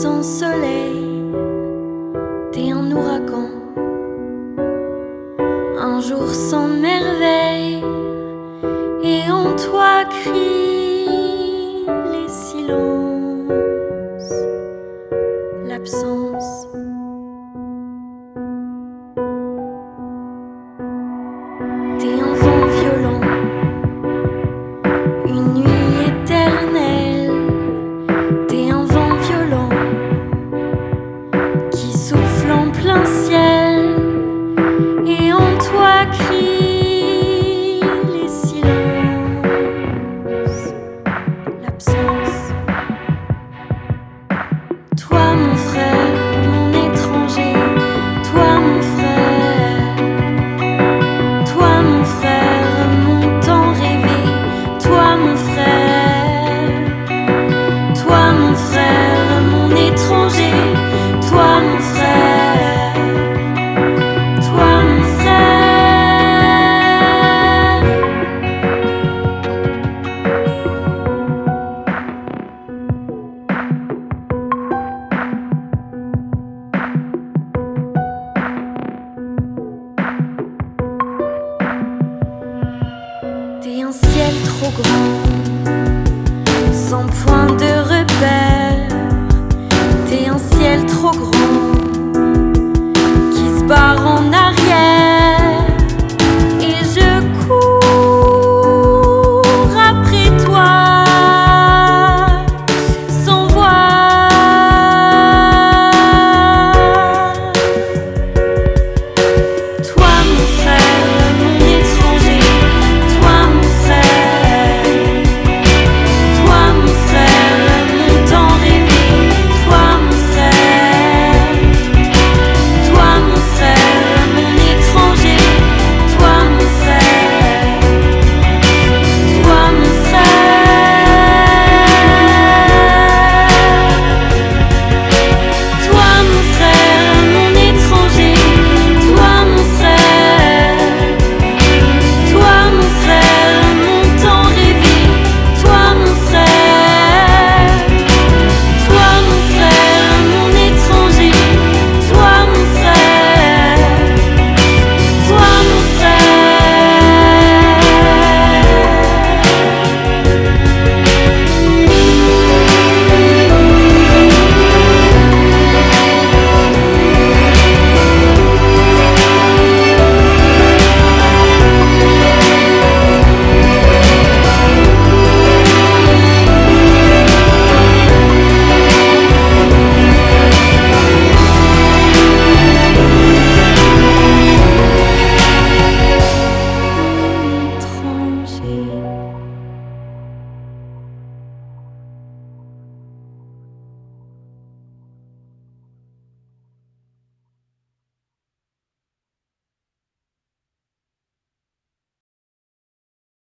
sans soleil, t'es un ouragan, un jour sans merveille, et en toi crient les silences, l'absence. T'es un vent violent, une nuit éternelle. T'es un vent violent qui souffle en plein ciel, et en toi crient les silences, l'absence. Toi mon frère, mon étranger, toi mon frère, toi mon frère, mon temps rêvé, toi mon frère, toi mon frère, mon étranger, toi mon frère, toi mon frère. T'es un ciel trop grand, sans point de repère. T'es un ciel trop grand,